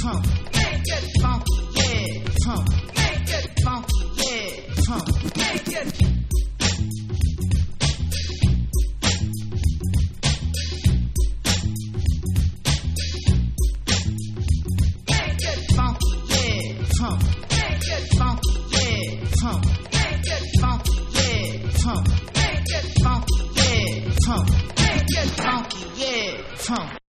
funk, make it funky, yeah, funk, make it funky, yeah, funk, make it. Make it funky, yeah, funk, make it funky, yeah, funk, make it funky, yeah, funk, make it funky, yeah, funk, make it funky, yeah, funk.